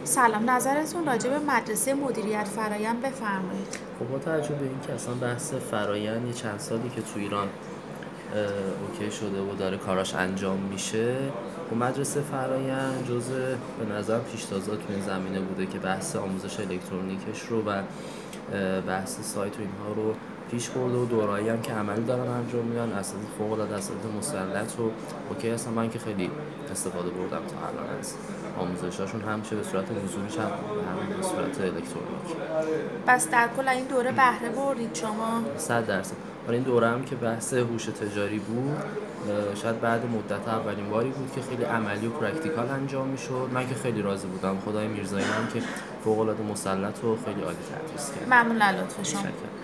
سلام، نظرتون راجع به مدرسه مدیریت فرایند بفرمایید. خب با توجه به اینکه اصلا بحث فرایند یه چند سالی که تو ایران اوکی شده و داره کاراش انجام میشه و مدرسه فرایند جزء به نظر پیشتازات تو این زمینه بوده که بحث آموزش الکترونیکش رو و بحث سایت و اینها رو پیش برده و دورایی هم که عملی دارن انجام میدن اساتید فوق العاده اساتید مسلط و اوکی هستن. من که خیلی استفاده بردم تا الان از آموزشاشون، هم چه به صورت حضوری چه هم به صورت الکترونیکی. پس در کل این دوره بهره بردید شما؟ 100%. حالا این دوره هم که بحث هوش تجاری بود، شاید بعد مدت اولین باری بود که خیلی عملی و پرکتیکال انجام میشد. من که خیلی راضی بودم. خدای میرزایی هم که فوق العاده مسلط و خیلی عالی تدریس کرد. ممنون از لطف شما. متشکرم.